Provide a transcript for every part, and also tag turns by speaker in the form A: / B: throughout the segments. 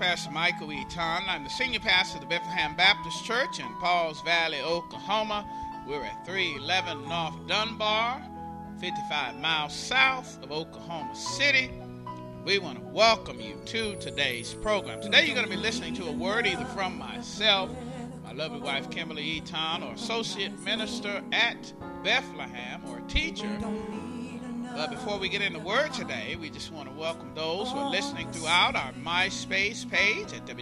A: Pastor Michael E. Ton. I'm the senior pastor of the Bethlehem Baptist Church in Pauls Valley, Oklahoma. We're at 311 North Dunbar, 55 miles south of Oklahoma City. We want to welcome you to today's program. Today you're going to be listening to a word either from myself, my lovely wife Kimberly E. Ton, or associate minister at Bethlehem, or a teacher. But before we get into the word today, we just want to welcome those who are listening throughout our MySpace page at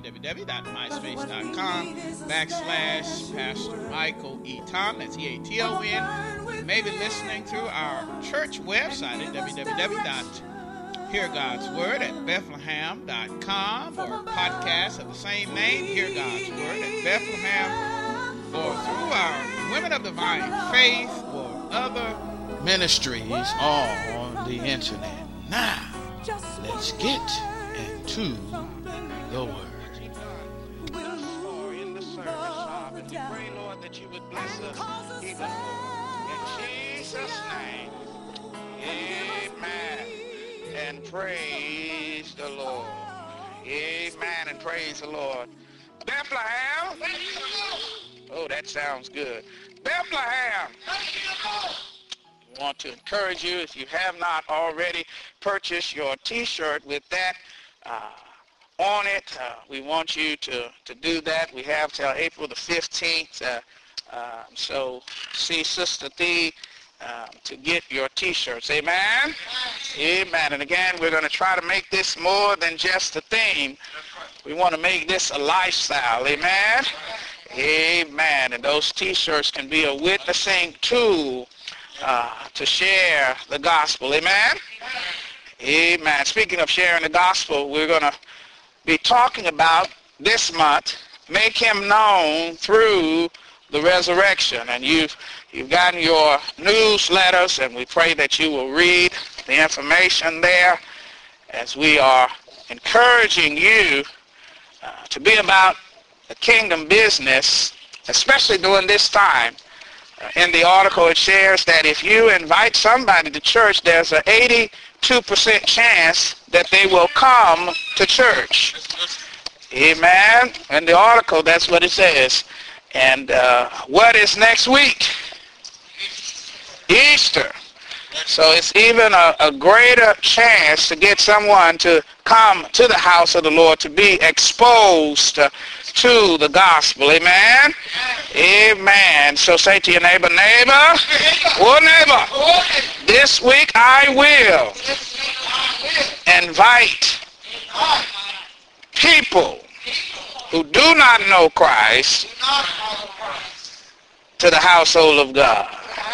A: www.myspace.com/Pastor Michael E. Ton. That's E-A-T-O-N. You may be listening through our church website at www.heargodsword@bethlehem.com, or podcast of the same name, Hear God's Word at Bethlehem, or through our Women of Divine Faith or other ministries on the internet. Now, let's get into the word. In the service, Father, we pray, Lord, that you would bless us even more. In Jesus' name, amen. And praise the Lord. Amen and praise the Lord. Bethlehem. Oh, that sounds good. Bethlehem. I want to encourage you, if you have not already purchased your t-shirt with that on it, we want you to do that. We have till April the 15th, so see Sister Thee to get your t-shirts. Amen? Amen. And again, we're going to try to make this more than just a theme. We want to make this a lifestyle. Amen? Amen. And those t-shirts can be a witnessing tool to share the gospel. Amen? Amen. Speaking of sharing the gospel, we're going to be talking about this month, make him known through the resurrection. And you've gotten your newsletters, and we pray that you will read the information there as we are encouraging you to be about the kingdom business, especially during this time. In the article, it shares that if you invite somebody to church, there's an 82% chance that they will come to church. Amen. In the article, that's what it says. And what is next week? Easter. So it's even a greater chance to get someone to come to the house of the Lord, to be exposed to the gospel. Amen? Amen. So say to your neighbor, neighbor, this week I will invite people who do not know Christ to the household of God.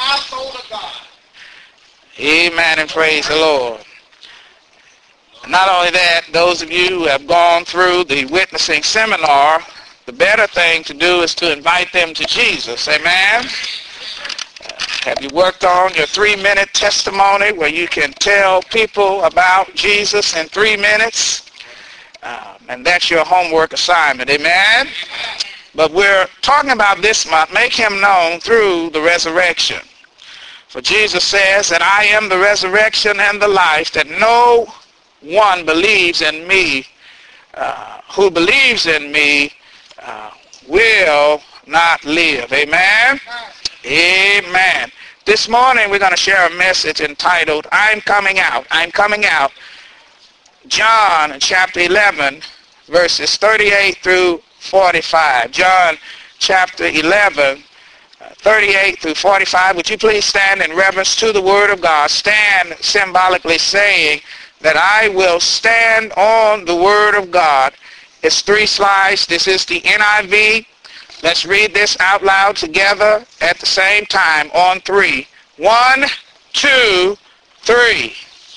A: Amen and praise the Lord. Not only that, those of you who have gone through the witnessing seminar, the better thing to do is to invite them to Jesus. Amen? Have you worked on your 3-minute testimony where you can tell people about Jesus in 3 minutes? And that's your homework assignment. Amen? But we're talking about this month, make him known through the resurrection. For Jesus says that I am the resurrection and the life, that no one believes in me, who believes in me will not live. Amen? Amen. This morning we're going to share a message entitled, I'm Coming Out. I'm Coming Out. John chapter 11, verses 38 through 45. John chapter 11, 38 through 45. Would you please stand in reverence to the word of God? Stand symbolically saying that I will stand on the word of God. It's 3 slides. This is the NIV. Let's read this out loud together at the same time on 3. 1, 2, 3.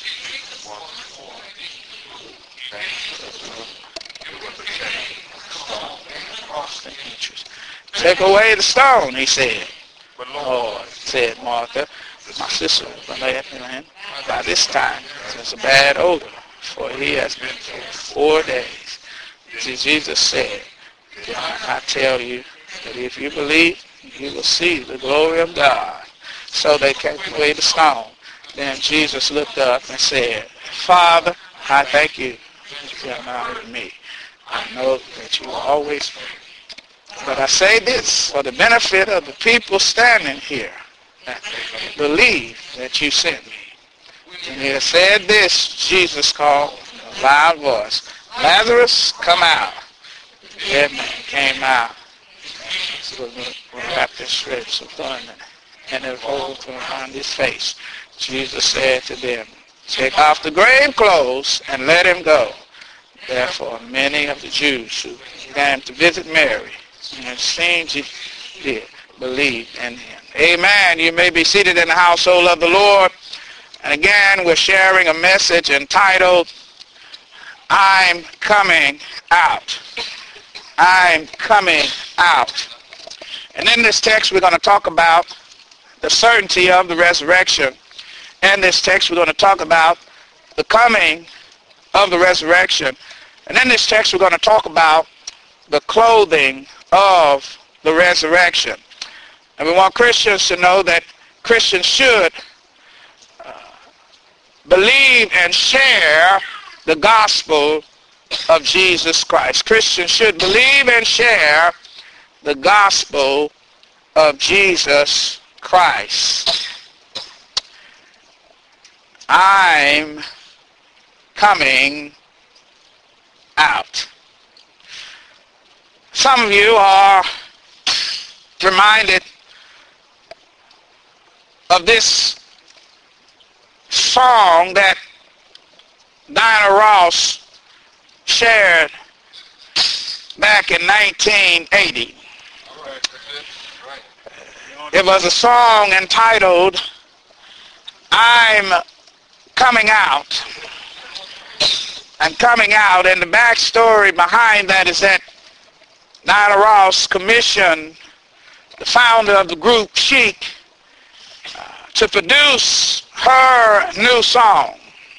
A: Take away the stone, he said. Lord, said Martha, my sister, by this time, it's a bad odor, for he has been for 4 days. Jesus said, I tell you that if you believe, you will see the glory of God. So they took away the stone. Then Jesus looked up and said, Father, I thank you that you have honored me. I'm I know that you will always pray. But I say this for the benefit of the people standing here that believe that you sent me. When he said this, Jesus called in a loud voice, Lazarus, come out. The dead man came out. So we wrapped his strips of garment and it rolled around his face. Jesus said to them, take off the grave clothes and let him go. Therefore, many of the Jews who came to visit Mary and seen he did believed in him. Amen. You may be seated in the household of the Lord. And again, we're sharing a message entitled, I'm coming out. I'm coming out. And in this text, we're going to talk about the certainty of the resurrection. In this text, we're going to talk about the coming of the resurrection. And in this text, we're going to talk about the clothing of the resurrection. And we want Christians to know that Christians should believe and share the gospel of Jesus Christ. Christians should believe and share the gospel of Jesus Christ. I'm coming out. Some of you are reminded of this song that Diana Ross shared back in 1980. It was a song entitled, I'm coming out. I'm coming out. And the backstory behind that is that Diana Ross commissioned the founder of the group Chic to produce her new song.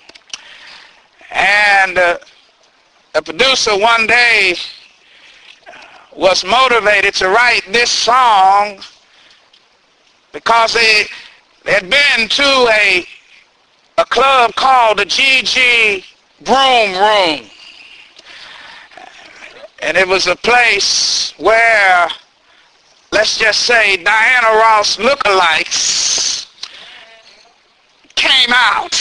A: And a producer one day was motivated to write this song because they had been to a club called the GG Broom Room. And it was a place where, let's just say, Diana Ross lookalikes came out.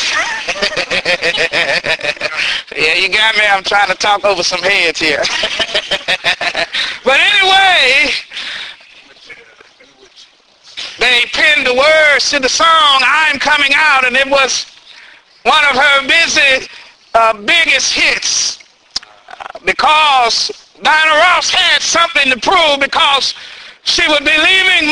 A: Yeah, you got me. I'm trying to talk over some heads here. But anyway, they penned the words to the song, I'm Coming Out, and it was one of her biggest hits because Diana Ross had something to prove, because she would be leaving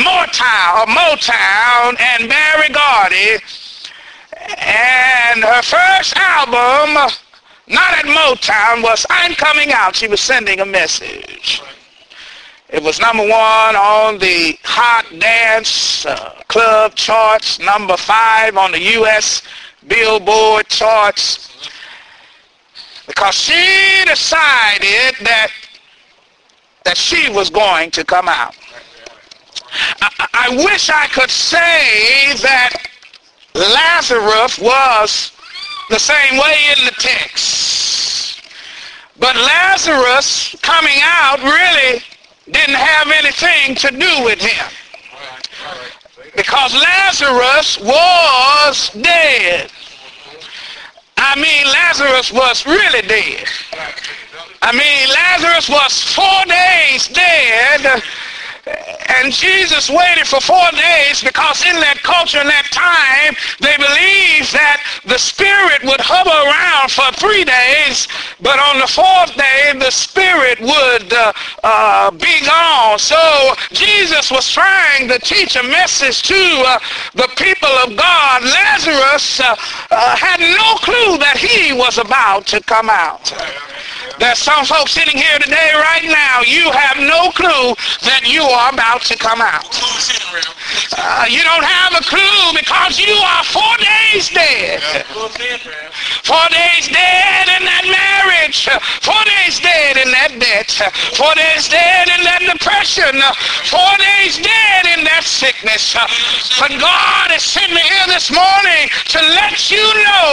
A: Motown and Barry Gordy, and her first album, not at Motown, was I'm Coming Out. She was sending a message. It was number 1 on the Hot Dance Club charts, number 5 on the U.S. Billboard charts, because she decided that she was going to come out. I wish I could say that Lazarus was the same way in the text. But Lazarus coming out really didn't have anything to do with him, because Lazarus was dead. I mean, Lazarus was really dead. I mean, Lazarus was 4 days dead, and Jesus waited for 4 days because in that culture, in that time, they believed that the spirit would hover around for 3 days, but on the 4th day, the spirit would be gone. So Jesus was trying to teach a message to the people of God. Lazarus had no clue that he was about to come out. There's some folks sitting here today right now, you have no clue that you are about to come out. You don't have a clue because you are 4 days dead. 4 days dead in that marriage. 4 days dead in that that debt, 4 days dead in that depression, 4 days dead in that sickness. But God has sent me here this morning to let you know,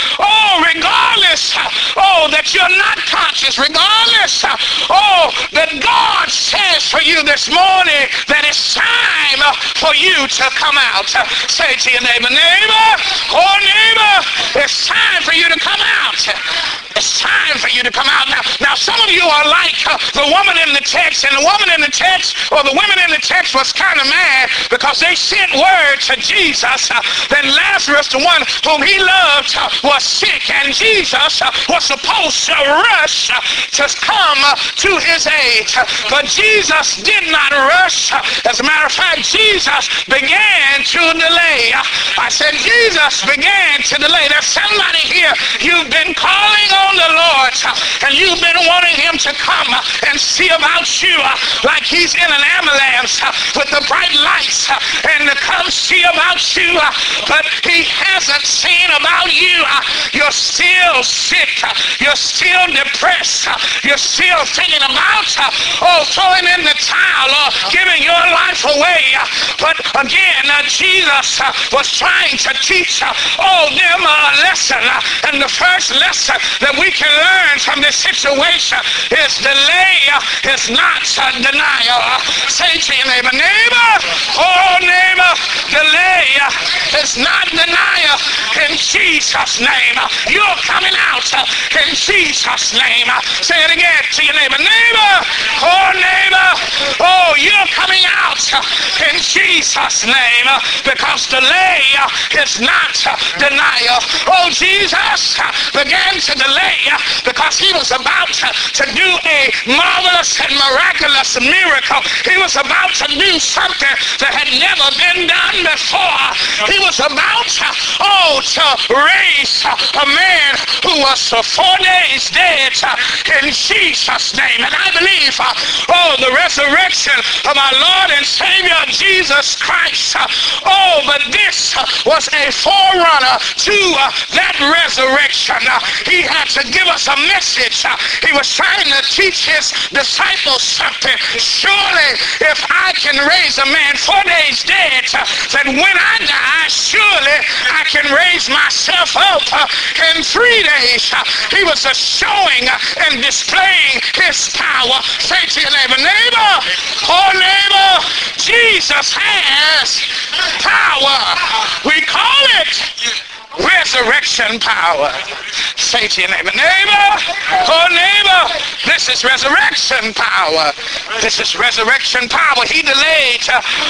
A: regardless, that you're not conscious, regardless, that God says for you this morning that it's time for you to come out. Say to your neighbor, neighbor, it's time for you to come out. It's time for you to come out. Now some of you are like the woman in the text, and the woman in the text, or the women in the text, was kind of mad because they sent word to Jesus that Lazarus, the one whom he loved, was sick, and Jesus was supposed to rush to come to his aid. But Jesus did not rush. As a matter of fact, Jesus began to delay. I said Jesus began to delay. There's somebody here, you've been calling on the Lord, and you've been wanting him to come and see about you like he's in an ambulance with the bright lights and to come see about you, but he hasn't seen about you. You're still sick. You're still depressed. You're still thinking about throwing in the towel or giving your life away. But again, Jesus was trying to teach them a lesson, and the first lesson that we can learn from this situation is delay is not denial. Say to your neighbor, neighbor, delay is not denial. In Jesus' name, you're coming out. In Jesus' name, say it again to your neighbor, neighbor, you're coming out. In Jesus' name, because delay is not denial. Jesus began to delay because he was about to do a marvelous and miraculous miracle. He was about to do something that had never been done before. He was about to raise a man who was for 4 days dead in Jesus' name. And I believe the resurrection of our Lord and Savior Jesus Christ. But this was a forerunner to that resurrection. He had to give us a message. He was trying to teach his disciples something. Surely if I can raise a man 4 days dead, then when I die, surely I can raise myself up in 3 days. He was showing and displaying his power. Say to your neighbor, neighbor, Jesus has power. We call it resurrection power. Say to your neighbor, neighbor, this is resurrection power. This is resurrection power. He delayed.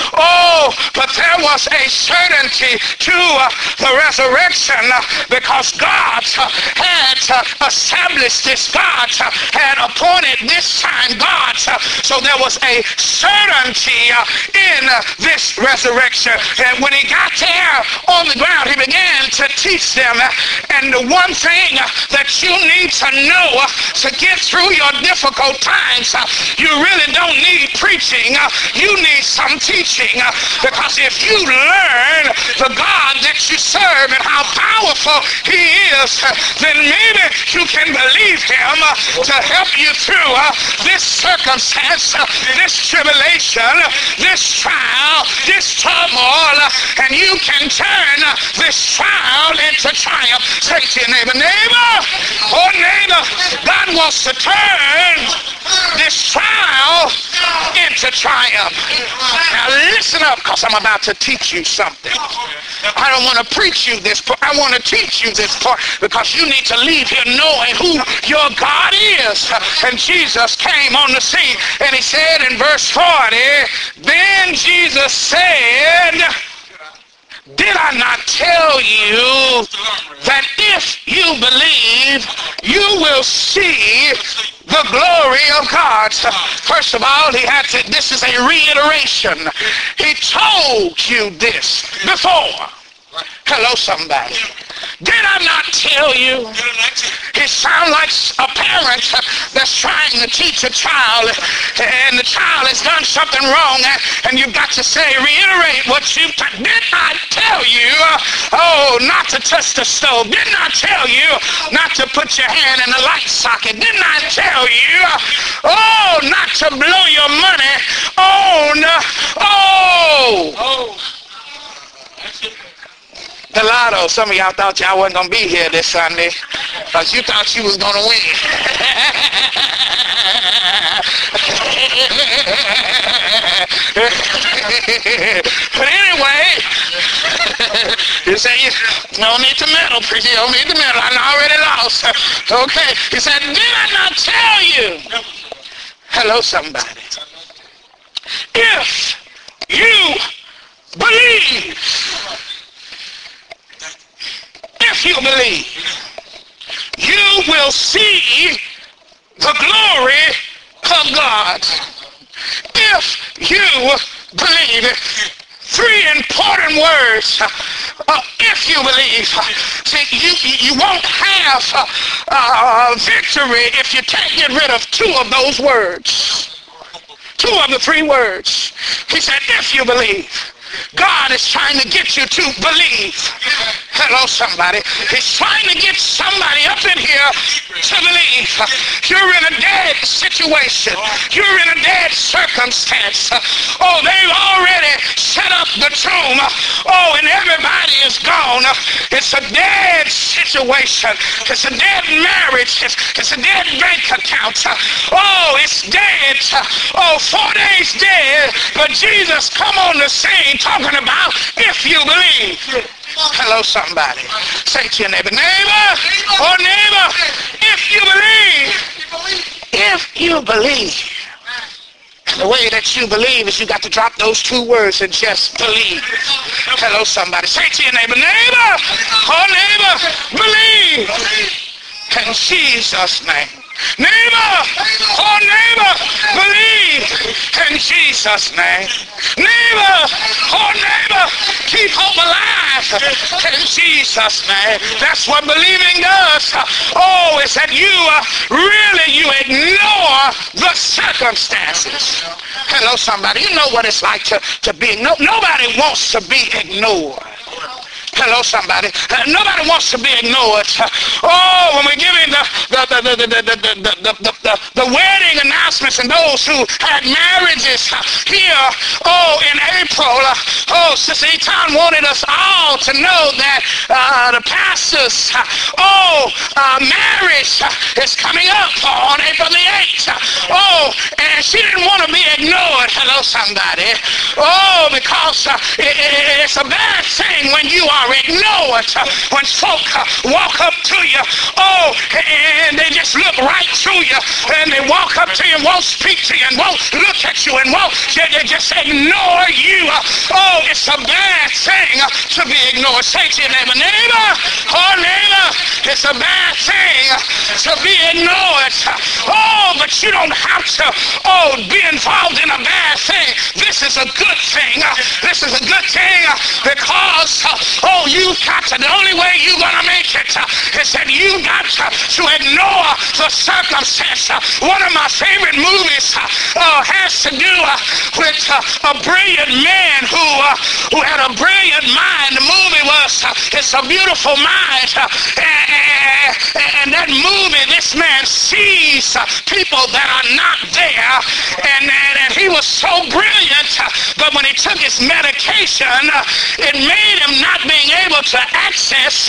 A: But there was a certainty to the resurrection because God had established this. God had appointed this time. So there was a certainty in this resurrection. And when he got there on the ground, he began to teach them. And the one thing that you need to know to get through your difficult times, you really don't need preaching. You need some teaching, because if you learn the God that you serve and how powerful he is, then maybe you can believe him to help you through this circumstance, this tribulation, this trial, this turmoil, and you can turn this trial into triumph. Say to your neighbor, neighbor, God wants to turn this trial into triumph. Now listen up, because I'm about to teach you something. I don't want to preach you this part. I want to teach you this part, because you need to leave here knowing who your God is. And Jesus came on the scene, and he said in verse 40, then Jesus said, did I not tell you that if you believe, you will see the glory of God? First of all, this is a reiteration. He told you this before. Hello, somebody. Did I not tell you? It sounds like a parent that's trying to teach a child, and the child has done something wrong, and you've got to say, reiterate what you've done. Did I tell you, not to touch the stove? Didn't I tell you not to put your hand in the light socket? Didn't I tell you Oh, not to blow your money on. The lotto. Some of y'all thought y'all wasn't going to be here this Sunday because you thought you was going to win. But anyway, you say, you don't need to meddle, preacher. You don't need to meddle. I already lost. Okay. He said, did I not tell you? Hello, somebody. If you believe, you will see the glory of God. If you believe, three important words. If you believe, see, you won't have victory if you can't get rid of two of those words. Two of the three words. He said, if you believe. God is trying to get you to believe. Hello, somebody. He's trying to get somebody up in here to believe. You're in a dead situation. You're in a dead circumstance. Oh, they've already set up the tomb. Oh, and everybody is gone. It's a dead situation. It's a dead marriage. It's a dead bank account. Oh, it's dead. Oh, 4 days dead. But Jesus come on the scene talking about if you believe. Hello, somebody. Say to your neighbor, neighbor, oh neighbor, if you believe. And the way that you believe is you got to drop those two words and just believe. Hello, somebody. Say to your neighbor, neighbor, oh neighbor, believe. In Jesus' name. Neighbor, oh neighbor, believe in Jesus' name. Neighbor, oh neighbor, keep hope alive in Jesus' name. That's what believing does. Oh, it's that you ignore the circumstances. Hello, somebody. You know what it's like to be. Nobody wants to be ignored. Hello, somebody. Nobody wants to be ignored. Oh, when we're giving the wedding announcements and those who had marriages here, oh, in April, Sister Eton wanted us all to know that the pastor's, marriage is coming up on April the 8th. Oh, and she didn't want to be ignored. Hello, somebody. Oh, because it's a bad thing when you are ignored, when folk walk up to you, oh, and they just look right through you, and they walk up to you and won't speak to you and won't look at you and won't, they just ignore you. Oh, it's a bad thing to be ignored. Say to your neighbor, neighbor, oh neighbor, it's a bad thing to be ignored. Oh, but you don't have to, be involved in a bad thing. This is a good thing. This is a good thing because, you've got to, the only way you're going to make it is that you got to ignore the circumstance. One of my favorite movies has to do with a brilliant man who had a brilliant mind. The movie was It's a Beautiful Mind. And that movie, this man sees people that are not there, and he was so brilliant, but when he took his medication, it made him not being able to access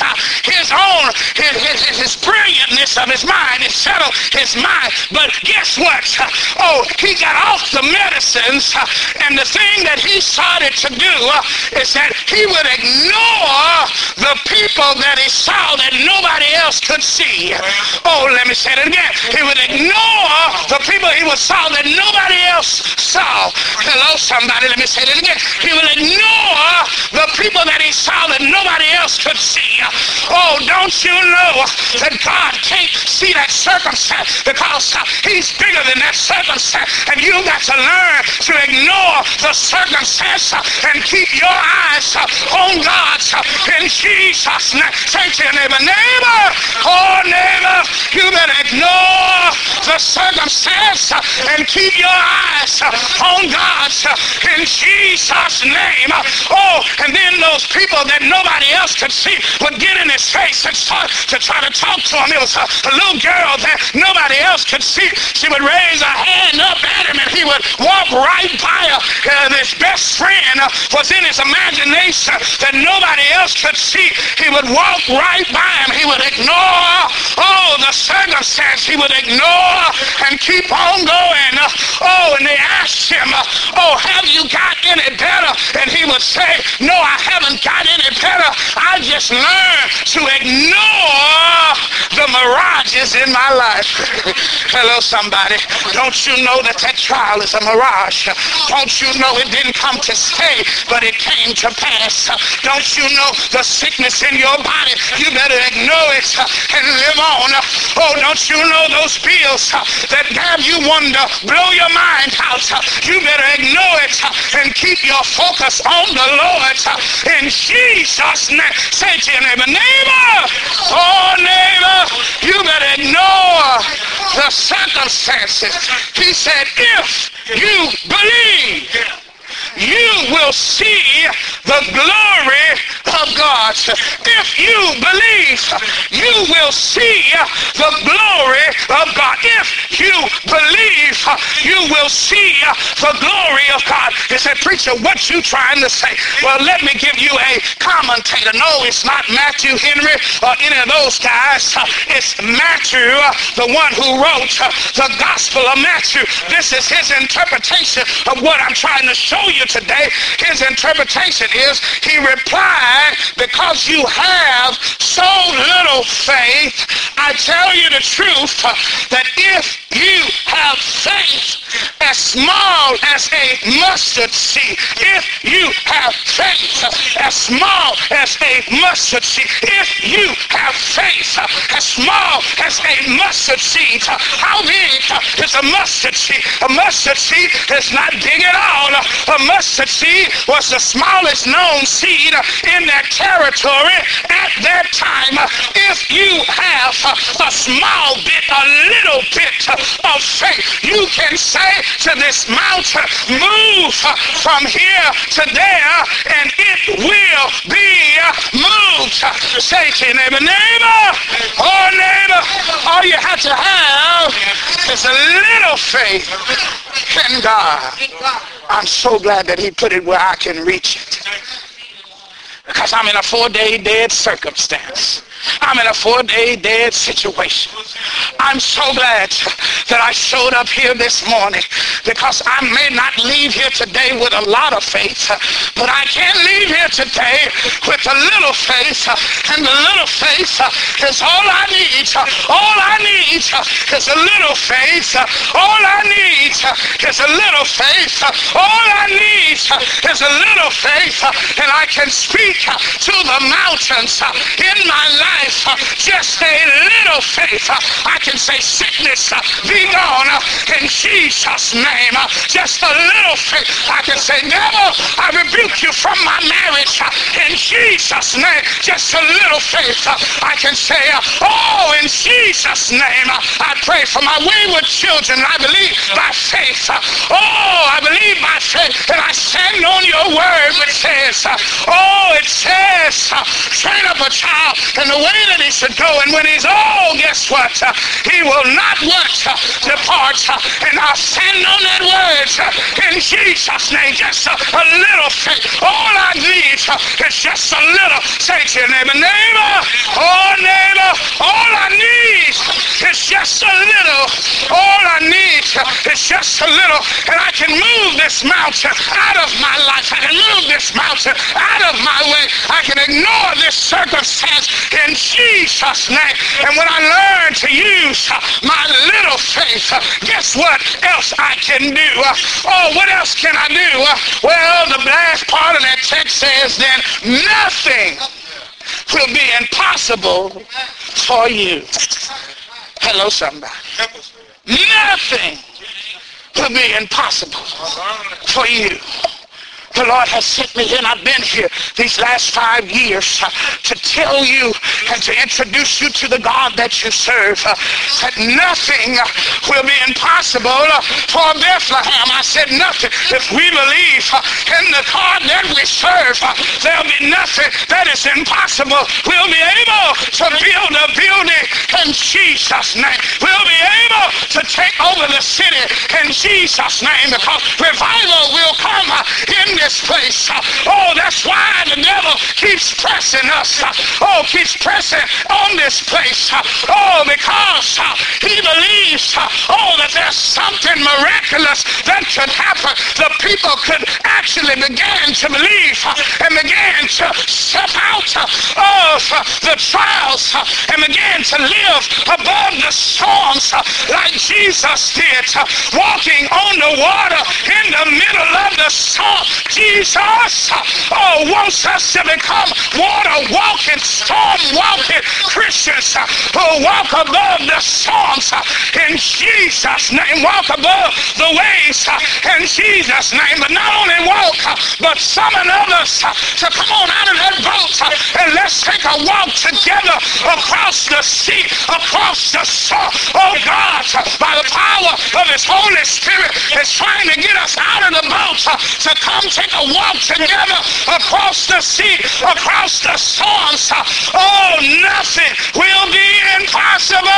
A: his brilliantness of his mind. It settled his mind. But guess what? He got off the medicines, and the thing that he started to do is that he would ignore the people that he saw that nobody else could see. Oh, let me say it again. He would ignore the people he saw that nobody else saw. Hello, somebody. Let me say it again. He would ignore the people that he saw that nobody else could see. Oh, don't you know that God can't see that circumstance because he's bigger than that circumstance, and you got to learn to ignore the circumstance and keep your eyes on God in Jesus' name. Say to your neighbor, neighbor, oh neighbor, you better ignore the circumstance and keep your eyes on God in Jesus' name. Oh, and then those people that nobody else could see would get in his face and start to try to talk to him. It was a little girl that nobody else could see. She would raise a hand up at him and he would walk right by his best friend was in his imagination that nobody else could see. He would walk right by him. He would ignore the circumstance. He would ignore and keep on going. And they asked him, have you got any better? And he would say, no, I haven't got any better. I just learned to ignore the mirages in my life. Hello, somebody. Don't you know that trial is a mirage? Don't you know it didn't come to stay, but it came to pass? Don't you know the sickness in your body? You better ignore it and live on. Don't you know those bills that have you wonder, blow your mind out? You better ignore it and keep your focus on the Lord. In Jesus' name, say to your neighbor, neighbor, you better ignore the circumstances. He said, if you believe, you will see the glory of God. If you believe, you will see the glory of God. If you believe, you will see the glory of God. He said, preacher, what you trying to say? Well, let me give you a commentator. No, it's not Matthew Henry or any of those guys. It's Matthew, the one who wrote the Gospel of Matthew. This is his interpretation of what I'm trying to show you today. His interpretation is, he replied, because you have so little faith, I tell you the truth, that if you have faith as small as a mustard seed, if you have faith as small as a mustard seed, if you have faith as small as a mustard seed, how big is a mustard seed? A mustard seed is not big at all. A mustard seed was the smallest known seed in that territory at that time. If you have a small bit, a little bit of faith, you can say to this mountain, move from here to there, and it will be moved. Say to your neighbor, neighbor, all you have to have is a little faith in God. I'm so glad that he put it where I can reach it. Because I'm in a 4-day dead circumstance. I'm in a 4-day dead situation. I'm so glad that I showed up here this morning, because I may not leave here today with a lot of faith, but I can leave here today with a little faith, and the little faith is all I need. All I need is a little faith. All I need is a little faith. All I need is a little faith, and I can speak to the mountains in my life. Just a little faith. I can say, sickness, be gone in Jesus' name. Just a little faith. I can say, devil, I rebuke you from my marriage in Jesus' name. Just a little faith. I can say, in Jesus' name, I pray for my wayward children. I believe by faith. I believe by faith. And I stand on your word, which says, train up a child in the way that he should go, and when he's old, guess what? He will not depart. And I'll stand on that word in Jesus' name. Just a little faith. All I need is just a little. Say to your neighbor, neighbor, all I need is just a little. All I need is just a little, and I can move this mountain out of my life. I can move this mountain out of my way. I can ignore this circumstance in Jesus' name. And when I learn to use my little faith, guess what else I can do? What else can I do? Well, the last part of that text says, then nothing will be impossible for you. Hello, somebody. Nothing will be impossible for you. The Lord has sent me here, and I've been here these last 5 years to tell you and to introduce you to the God that you serve, that nothing will be impossible for Bethlehem. I said nothing. If we believe in the God that we serve, there'll be nothing that is impossible. We'll be able to build a building in Jesus' name. We'll be able to take over the city in Jesus' name, because revival will come in this place. Oh, that's why the devil keeps pressing us. Oh, keeps pressing on this place. Oh, because he believes, that there's something miraculous that could happen. The people could actually begin to believe and begin to step out of the trials and begin to live above the storms like Jesus did, walking on the water in the middle of the storm. Jesus wants us to become water-walking, storm-walking Christians who walk above the storms in Jesus' name, walk above the waves in Jesus' name, but not only walk, but summon others to come on out of that boat and let's take a walk together across the sea, across the storm. Oh, God, by the power of His Holy Spirit, is trying to get us out of the boat to come take a walk together across the sea, across the storms. Oh, nothing will be impossible.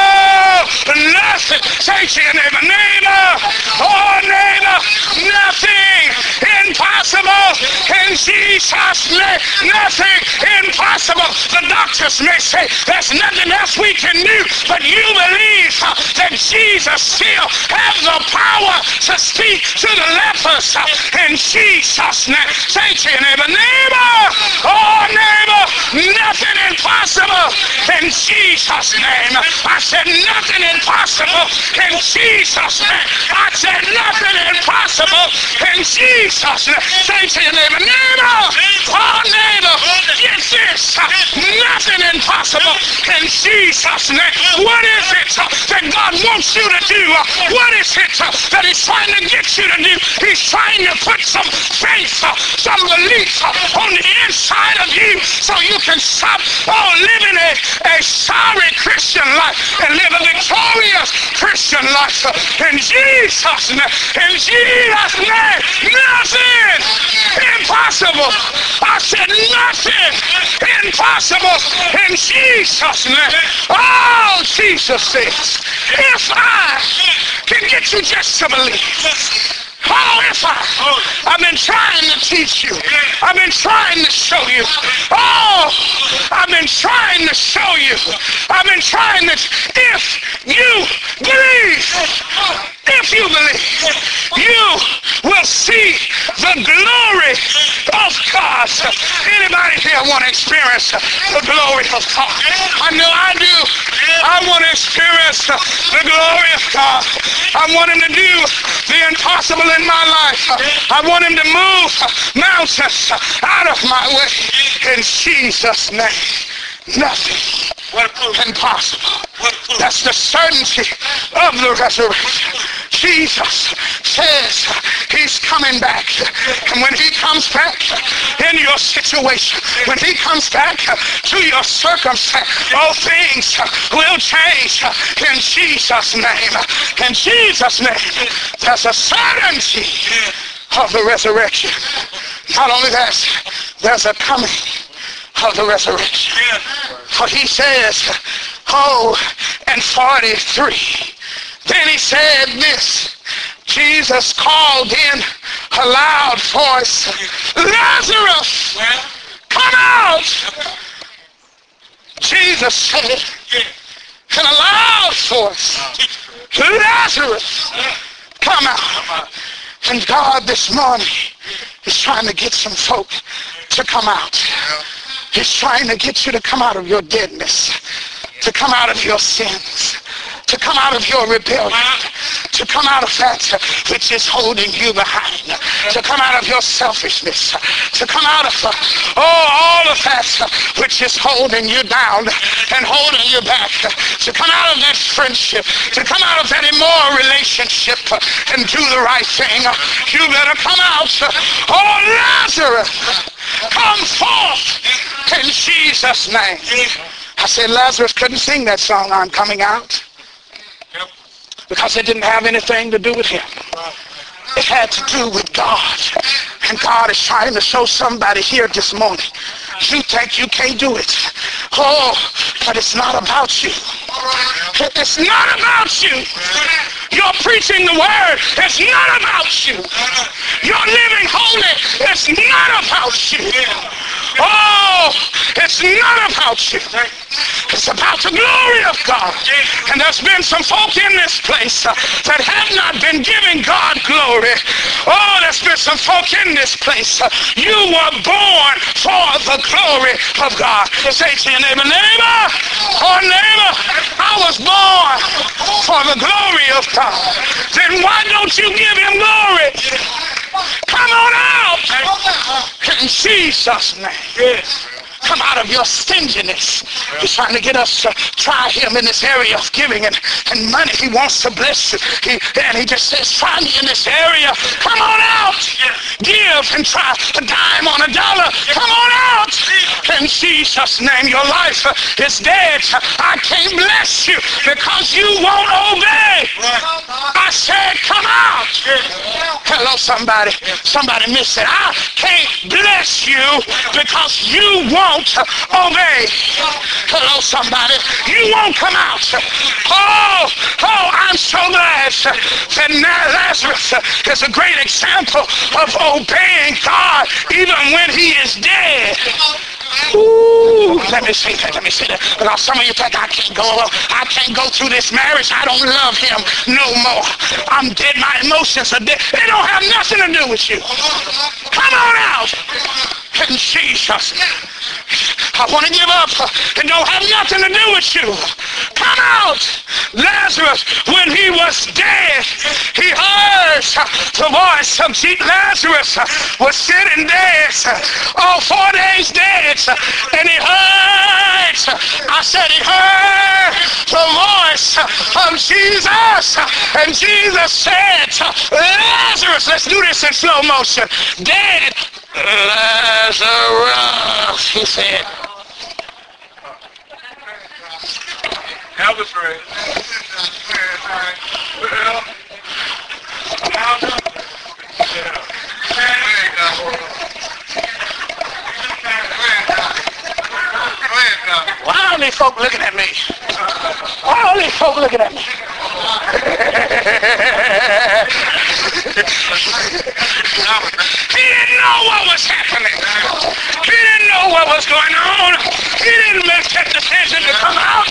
A: Nothing. Say to your neighbor, neighbor, oh neighbor, nothing impossible in Jesus' name. Nothing impossible. The doctors may say there's nothing else we can do, but you believe that Jesus still has the power to speak to the lepers in Jesus' name. Say to your neighbor, neighbor, oh neighbor, nothing impossible in Jesus' name. I said nothing impossible in Jesus' name. I said nothing impossible in Jesus' name. Say to your neighbor, neighbor, oh neighbor, get this, nothing impossible in Jesus' name. What is it that God wants you to do? What is it that He's trying to get you to do? He's trying to put some faith, some belief on the inside of you so you can stop living a sorry Christian life and live a victorious Christian life. In Jesus' name, in Jesus' name, nothing impossible. I said nothing impossible in Jesus' name. Oh, Jesus says, if I can get you just to believe. Oh, if I've been trying to teach you. I've been trying to show you. Oh, I've been trying to show you. I've been trying to, if you believe, you will see the glory of God. Anybody here want to experience the glory of God? I know I do. I want to experience the glory of God. I want Him to do the impossible in my life. I want Him to move mountains out of my way. In Jesus' name. Nothing impossible. That's the certainty of the resurrection. Jesus says He's coming back. And when He comes back in your situation, when He comes back to your circumstance, all things will change in Jesus' name. In Jesus' name, there's a certainty of the resurrection. Not only that, there's a coming of the resurrection. For He says, and 43. Then He said this. Jesus called in a loud voice, Lazarus, come out. Jesus said in a loud voice, Lazarus, come out. And God this morning is trying to get some folk to come out. He's trying to get you to come out of your deadness, to come out of your sins, to come out of your rebellion, to come out of that which is holding you behind, to come out of your selfishness, to come out of all of that which is holding you down and holding you back, to come out of that friendship, to come out of that immoral relationship and do the right thing. You better come out. Oh, Lazarus, come forth in Jesus' name. I said Lazarus couldn't sing that song, I'm coming out, because it didn't have anything to do with him. It had to do with God. And God is trying to show somebody here this morning, you think you can't do it. Oh, but it's not about you. It's not about you. You're preaching the word. It's not about you. You're living holy. It's not about you. Oh, it's not about you. It's about the glory of God. And there's been some folk in this place that have not been giving God glory. Oh, there's been some folk in this place. You were born for the glory of God. Say to your neighbor, neighbor, oh neighbor, I was born for the glory of God. Then why don't you give him glory? Come on out in Jesus' name. Come out of your stinginess. He's trying to get us to try him in this area of giving and money. He wants to bless you. And he just says, try me in this area. Come on out. Give and try a dime on a dollar. Come on out. In Jesus' name, your life is dead. I can't bless you because you won't obey. I said, come out. Hello, somebody. Somebody missed it. I can't bless you because you won't obey. Hello, somebody. You won't come out. Oh, I'm so glad that Lazarus is a great example of obeying God even when he is dead. Ooh, let me say that. Because some of you think I can't go through this marriage. I don't love him no more. I'm dead. My emotions are dead. They don't have nothing to do with you. Come on out. In Jesus. I want to give up. It don't have nothing to do with you. Come out. Lazarus, when he was dead, he heard the voice of Lazarus was sitting dead. 4 days dead. And he heard, I said he heard the voice of Jesus. And Jesus said, Lazarus, let's do this in slow motion. Dead Lazarus, he said.
B: Have a friend.
A: Why are these folk looking at me? Why are these folk looking at me? He didn't know what was happening. He didn't know what was going on. He didn't make that decision to come out.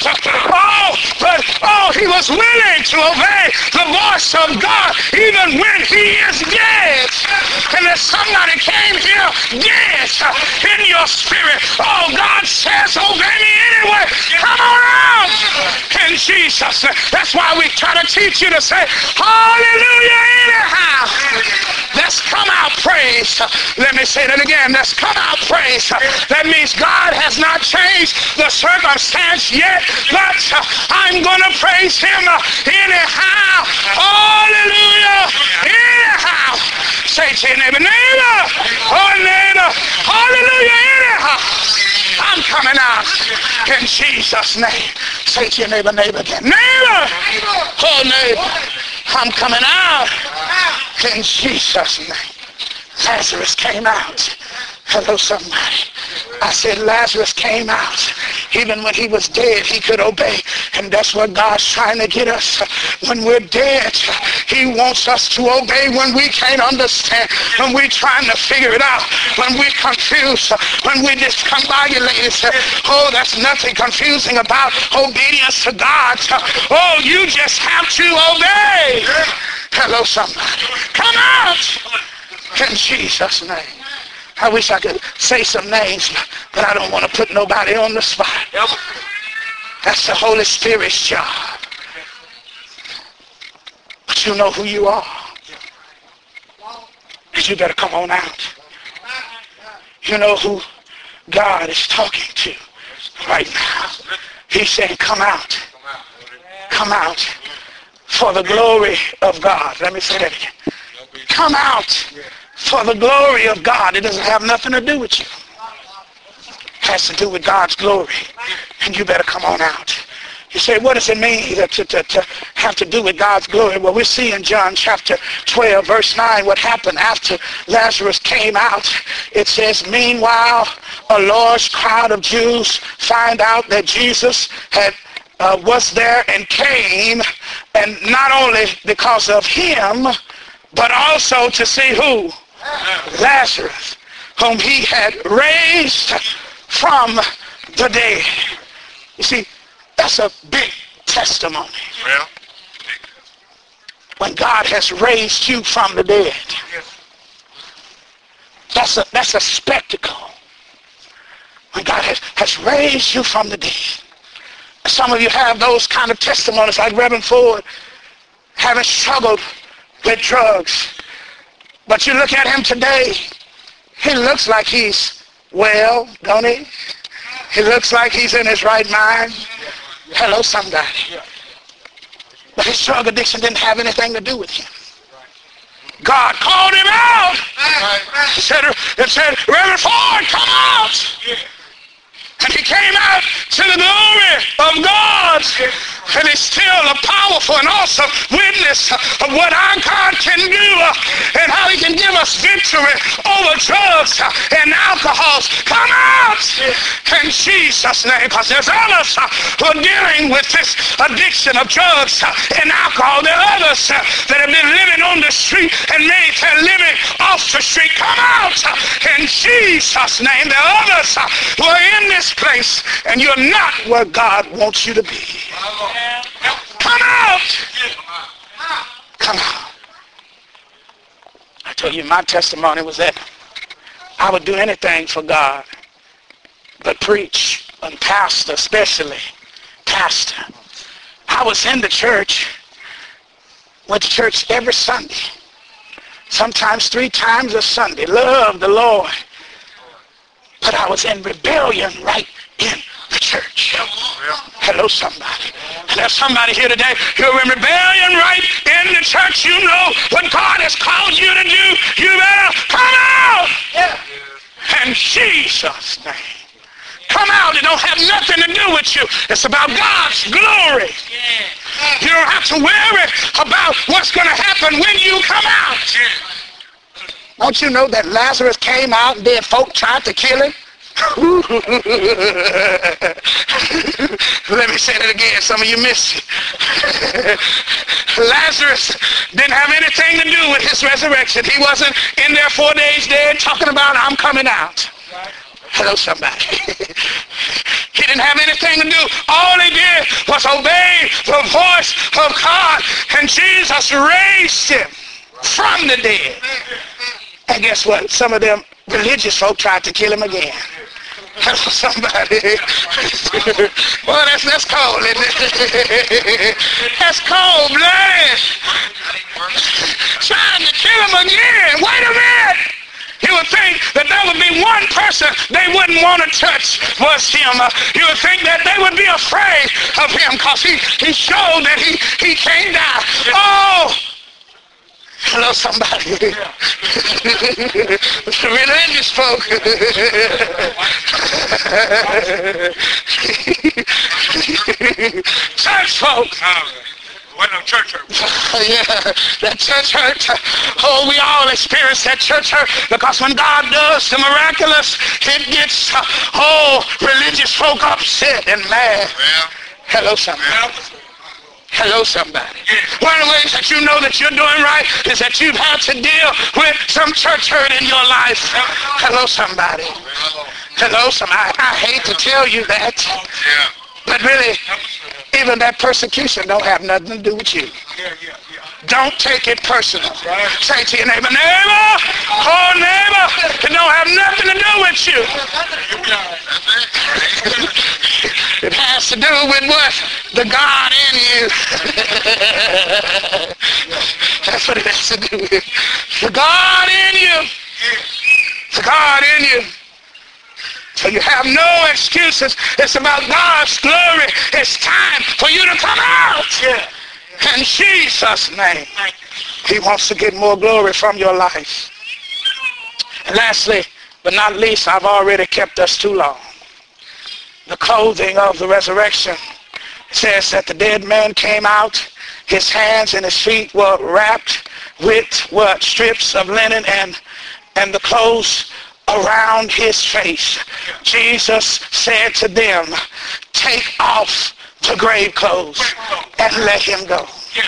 A: He was willing to obey the voice of God even when he is dead. And if somebody came here dead in your spirit, God says, obey me anyway. Come on out. In Jesus. That's why we try to teach you to say, hallelujah anyhow. Let's come out praise. Let me say that again. Let's come out praise. That means God has not changed the circumstance yet, but I'm going to praise him anyhow. Hallelujah anyhow. Say to your neighbor, neighbor, oh neighbor, hallelujah anyhow. I'm coming out in Jesus' name. Say to your neighbor, neighbor again. Neighbor, oh neighbor, I'm coming out in Jesus' name. Lazarus came out. Hello, somebody. I said Lazarus came out. Even when he was dead, he could obey. And that's what God's trying to get us. When we're dead, he wants us to obey when we can't understand, when we're trying to figure it out, when we're confused, when we're discombobulated. That's nothing confusing about obedience to God. You just have to obey. Hello, somebody. Come out in Jesus' name. I wish I could say some names, but I don't want to put nobody on the spot. That's the Holy Spirit's job. But you know who you are. And you better come on out. You know who God is talking to right now. He's saying, come out. Come out for the glory of God. Let me say that again. Come out for the glory of God. It doesn't have nothing to do with you. It has to do with God's glory. And you better come on out. You say, what does it mean to have to do with God's glory? Well, we see in John chapter 12, verse 9, what happened after Lazarus came out. It says, meanwhile, a large crowd of Jews find out that Jesus was there and came, and not only because of him, but also to see who? Lazarus, whom he had raised from the dead. You see, that's a big testimony.
B: Well,
A: when God has raised you from the dead. That's a spectacle. When God has raised you from the dead. Some of you have those kind of testimonies, like Reverend Ford, having struggled with drugs. But you look at him today, he looks like he's well, don't he? He looks like he's in his right mind. Hello, somebody. But his drug addiction didn't have anything to do with him. God called him out. He said, Reverend Ford, come out. And he came out to the glory of God. And he's still a powerful and awesome witness of what our God can do and how he can give us victory over drugs and alcohols. Come out in Jesus' name, because there's others who are dealing with this addiction of drugs and alcohol. There are others that have been living on the street and made their living off the street. Come out in Jesus' name. There are others who are in this place and you're not where God wants you to be. Come out! Come out. I told you my testimony was that I would do anything for God but preach, and pastor especially. Pastor. I was in the church, went to church every Sunday, sometimes 3 times a Sunday, loved the Lord. But I was in rebellion right in the church. Hello, somebody. And there's somebody here today, you're in rebellion right in the church. You know what God has called you to do. You better come out. In Jesus' name. Come out. It don't have nothing to do with you. It's about God's glory. You don't have to worry about what's going to happen when you come out. Don't you know that Lazarus came out and then folk tried to kill him? Let me say that again. Some of you missed it. Lazarus didn't have anything to do with his resurrection. He wasn't in there 4 days dead talking about, I'm coming out. Hello, somebody. He didn't have anything to do. All he did was obey the voice of God, and Jesus raised him from the dead. And guess what? Some of them religious folk tried to kill him again. Hello, somebody. Well, that's cold, isn't it? That's cold blood. Trying to kill him again. Wait a minute. You would think that there would be one person they wouldn't want to touch was him. You would think that they would be afraid of him because he showed that he can't die. Oh! Hello, somebody. Religious folk. Church folk.
B: Wasn't no church hurt.
A: Yeah, that church hurt. Oh, we all experience that church hurt because when God does the miraculous, it gets, religious folk upset and mad.
B: Well,
A: hello, somebody. Hello, somebody. One of the ways that you know that you're doing right is that you've had to deal with some church hurt in your life. Hello, somebody. Hello, somebody. I hate to tell you that. But really, even that persecution don't have nothing to do with you. Don't take it personal. Say to your neighbor, neighbor, it don't have nothing to do with you. It has to do with what? The God in you. That's what it has to do with. The God in you. The God in you. So you have no excuses. It's about God's glory. It's time for you to come out. In Jesus' name. He wants to get more glory from your life. And lastly, but not least, I've already kept us too long. The clothing of the resurrection. It says that the dead man came out. His hands and his feet were wrapped with what? Strips of linen and the clothes around his face. Jesus said to them, take off the grave clothes and let him go.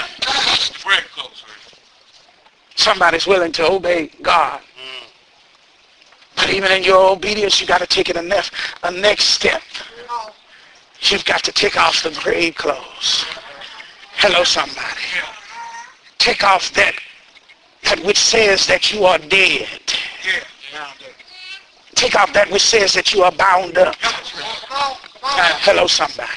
A: Somebody's willing to obey God. But even in your obedience, you got to take it a next step. You've got to take off the grave clothes. Hello, somebody. Take off that which says that you are dead. Take off that which says that you are bound up. Hello, somebody.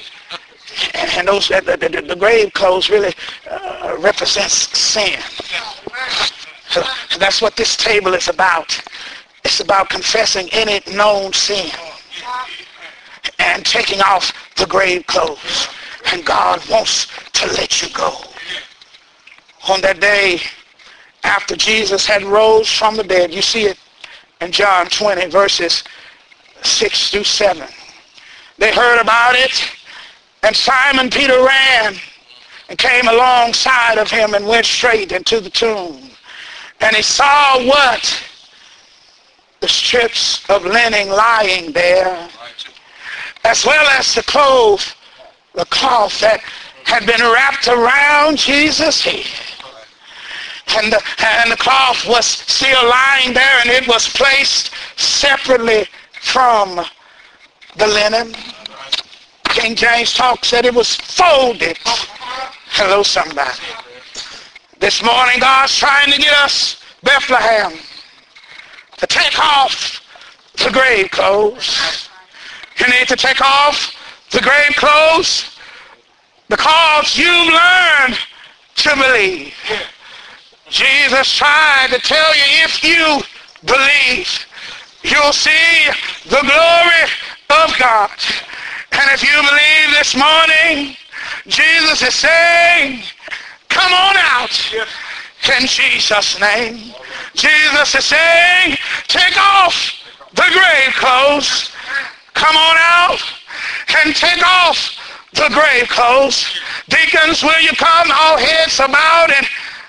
A: And those the grave clothes really represents sin. That's what this table is about. It's about confessing any known sin and taking off the grave clothes. And God wants to let you go. On that day, after Jesus had rose from the dead, you see it in John 20, verses 6 through 7. They heard about it, and Simon Peter ran and came alongside of him and went straight into the tomb. And he saw what? The strips of linen lying there, as well as the cloth that had been wrapped around Jesus' head. And the cloth was still lying there, and it was placed separately from the linen. King James said it was folded. Hello, somebody. This morning, God's trying to get us, Bethlehem, to take off the grave clothes. You need to take off the grave clothes because you've learned to believe. Jesus tried to tell you, if you believe, you'll see the glory of God. And if you believe this morning, Jesus is saying, come on out in Jesus' name. Jesus is saying, take off the grave clothes. Come on out and take off the grave clothes. Deacons, will you come? All heads are bowed and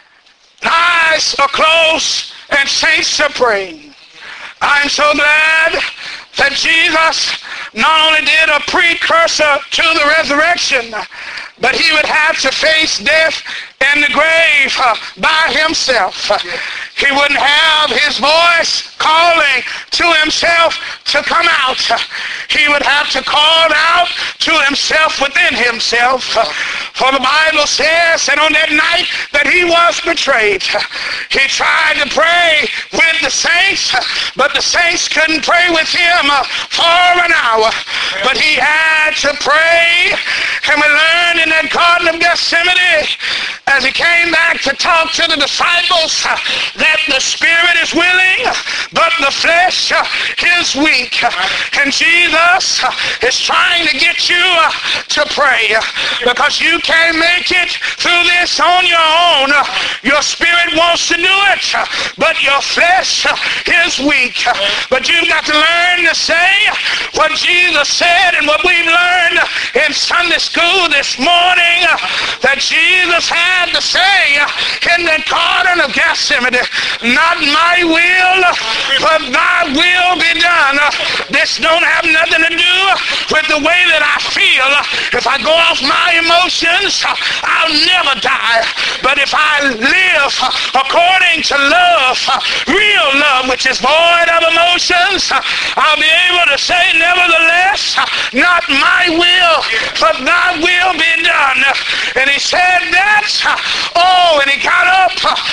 A: eyes are closed and saints are praying. I'm so glad that Jesus not only did a precursor to the resurrection, but he would have to face death in the grave by himself. He wouldn't have his voice calling to himself to come out. He would have to call out to himself within himself. For the Bible says that on that night that he was betrayed, he tried to pray with the saints, but the saints couldn't pray with him for an hour. But he had to pray, and we learned in that Garden of Gethsemane, as he came back to talk to the disciples, that the spirit is willing, but the flesh is weak. And Jesus is trying to get you to pray, because you can't make it through this on your own. Your spirit wants to do it, but your flesh is weak. But you've got to learn to say what Jesus said and what we've learned in Sunday school this morning, that Jesus had to say in the Garden of Gethsemane, not my will, but thy will be done. This don't have nothing to do with the way that I feel. If I go off my emotions, I'll never die. But if I live according to love, real love, which is void of emotions, I'll be able to say, nevertheless, not my will, but thy will be done. And he said that, and he got up,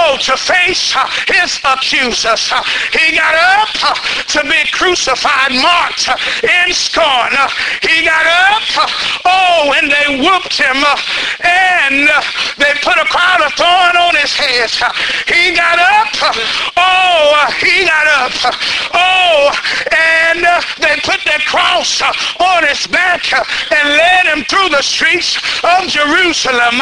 A: to face his accusers. He got up to be crucified, marked in scorn. He got up, when they whooped him and they put a crown of thorn on his head. He got up, he got up, and they put that cross on his back and led him through the streets of Jerusalem.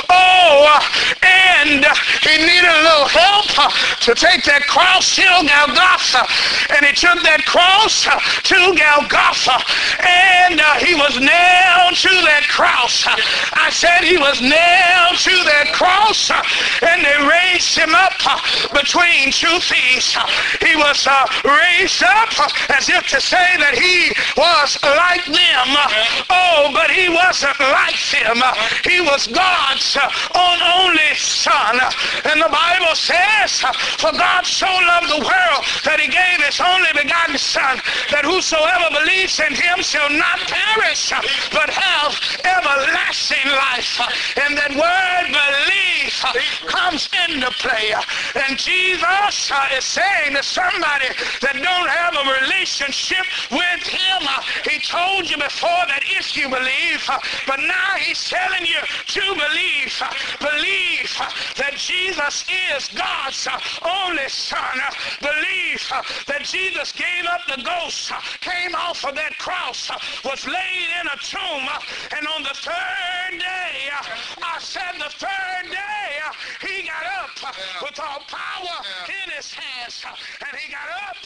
A: And he needed a little help to take that cross to Golgotha. And he took that cross to Golgotha. And he was nailed to that cross. I said he was nailed to that cross. And they raised him up between two thieves. He was raised up as if to say that he was like them. But he wasn't like them. He was God's own only Son. And the Bible says, for God so loved the world that he gave his only begotten Son, that whosoever believes in him shall not perish, but have everlasting life. And that word belief comes into play. And Jesus is saying to somebody that don't have a relationship with him, he told you before that if you believe, but now he's telling you to believe. Believe that Jesus is God's only Son. Believe that Jesus gave up the ghost, came off of that cross, was laid in a tomb, and on the third day, I said the third day, he got up with all power in his hands, and he got up.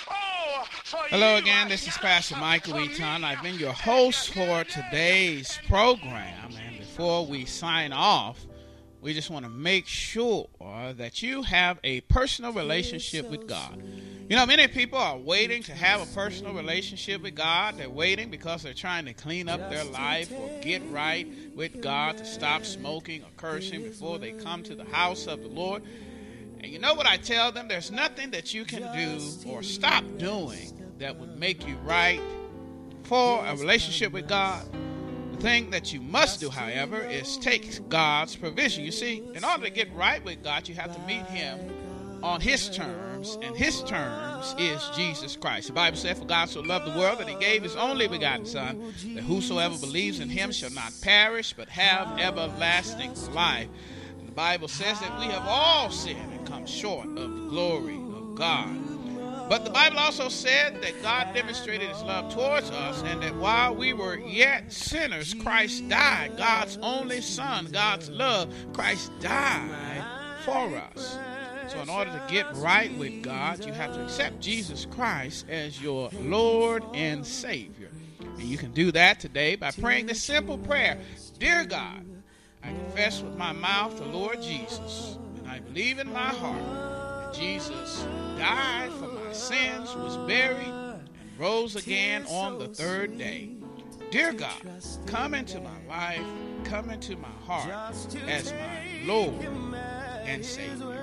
C: Hello again, this is Pastor Michael Eaton. I've been your host for today's program, and before we sign off, we just want to make sure that you have a personal relationship with God. You know, many people are waiting to have a personal relationship with God. They're waiting because they're trying to clean up their life or get right with God, to stop smoking or cursing before they come to the house of the Lord. And you know what I tell them? There's nothing that you can do or stop doing that would make you right for a relationship with God. The thing that you must do, however, is take God's provision. You see, in order to get right with God, you have to meet him on his terms, and his terms is Jesus Christ. The Bible said, for God so loved the world that he gave his only begotten Son, that whosoever believes in him shall not perish, but have everlasting life. And the Bible says that we have all sinned and come short of the glory of God. But the Bible also said that God demonstrated his love towards us, and that while we were yet sinners, Christ died. God's only Son, God's love, Christ died for us. So in order to get right with God, you have to accept Jesus Christ as your Lord and Savior. And you can do that today by praying this simple prayer. Dear God, I confess with my mouth the Lord Jesus, and I believe in my heart that Jesus died for my sins, was buried, and rose again on the third day. Dear God, come into my life, come into my heart as my Lord and Savior.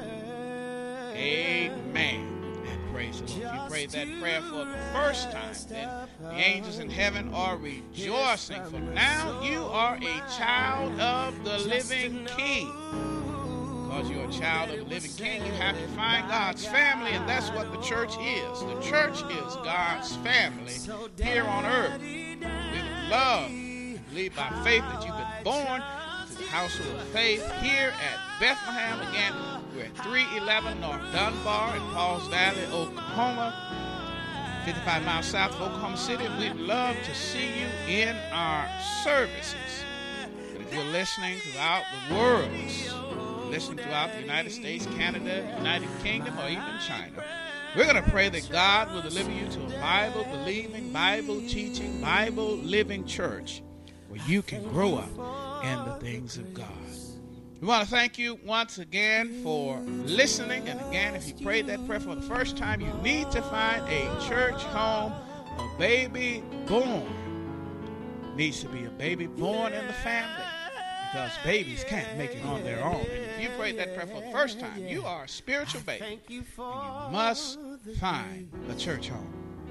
C: Amen. And praise the Lord. If you prayed that prayer for the first time, then the angels in heaven are rejoicing, for now you are a child of the living King. Because you're a child of the living King, you have to find God's family, and that's what the church is. The church is God's family here on earth. We would love to believe by faith that you've been born into the household of faith here at Bethlehem. Again, we're at 311 North Dunbar in Pauls Valley, Oklahoma, 55 miles south of Oklahoma City. We'd love to see you in our services. But if you're listening throughout the world, listening throughout the United States, Canada, United Kingdom, or even China, we're going to pray that God will deliver you to a Bible-believing, Bible-teaching, Bible-living church where you can grow up in the things of God. We want to thank you once again for listening. And again, if you prayed that prayer for the first time, you need to find a church home. A baby born needs to be a baby born in the family, because babies can't make it on their own. And if you prayed that prayer for the first time, you are a spiritual baby, and you must find a church home.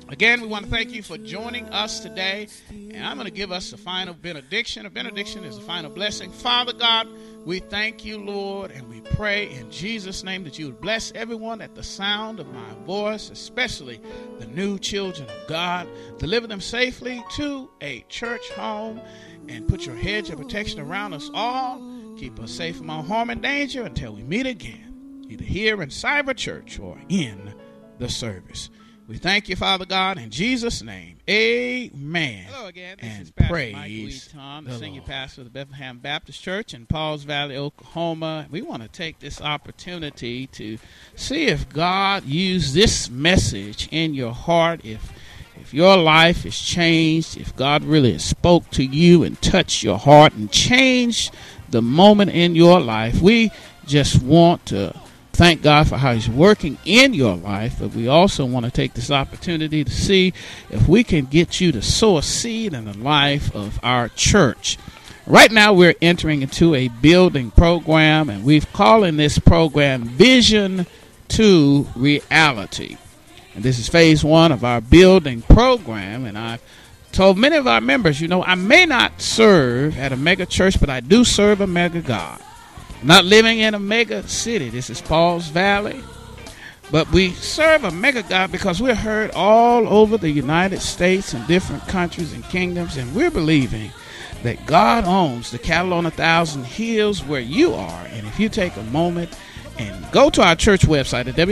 C: Again, we want to thank you for joining us today. And I'm going to give us a final benediction. A benediction is a final blessing. Father God, we thank you, Lord, and we pray in Jesus' name that you would bless everyone at the sound of my voice, especially the new children of God. Deliver them safely to a church home and put your hedge of protection around us all. Keep us safe from all harm and danger until we meet again, either here in Cyber Church or in the service. We thank you, Father God, in Jesus' name. Amen. Hello again. This is Pastor Praise Michael the senior pastor of the Bethlehem Baptist Church in Pauls Valley, Oklahoma. We want to take this opportunity to see if God used this message in your heart, if your life is changed, if God really spoke to you and touched your heart and changed the moment in your life. We just want to thank God for how he's working in your life, but we also want to take this opportunity to see if we can get you to sow a seed in the life of our church. Right now we're entering into a building program, and we've calling this program Vision to Reality. And this is phase 1 of our building program, and I've told many of our members, I may not serve at a mega church, but I do serve a mega God. Not living in a mega city. This is Pauls Valley. But we serve a mega God because we're heard all over the United States and different countries and kingdoms. And we're believing that God owns the cattle on 1,000 hills where you are. And if you take a moment and go to our church website at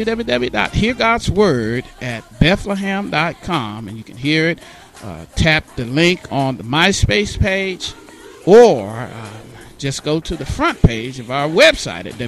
C: www.heargodsword@bethlehem.com, and you can hear it. Tap the link on the MySpace page, or just go to the front page of our website at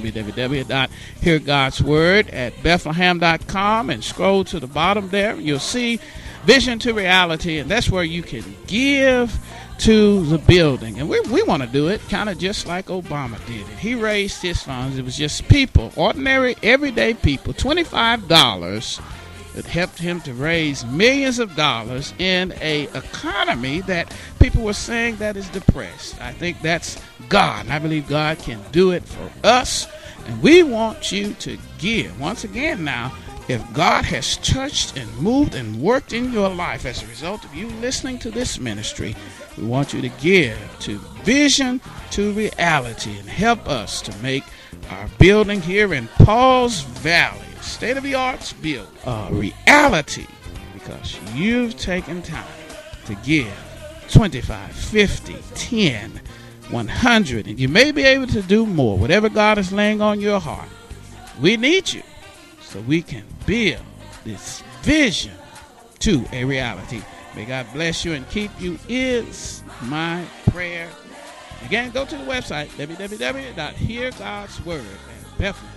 C: www.heargodsword@bethlehem.com and scroll to the bottom there. You'll see Vision to Reality, and that's where you can give to the building. And we want to do it kind of just like Obama did it. He raised his funds. It was just people, ordinary, everyday people, $25 that helped him to raise millions of dollars in an economy that people were saying that is depressed. I think that's God, and I believe God can do it for us, and we want you to give. Once again now, if God has touched and moved and worked in your life as a result of you listening to this ministry, we want you to give to Vision to Reality and help us to make our building here in Pauls Valley, state-of-the-art build, reality, because you've taken time to give 25, 50, 10, 100, and you may be able to do more. Whatever God is laying on your heart, we need you so we can build this vision to a reality. May God bless you and keep you is my prayer. Again, go to the website, www.heargodsword@bethlehem.com.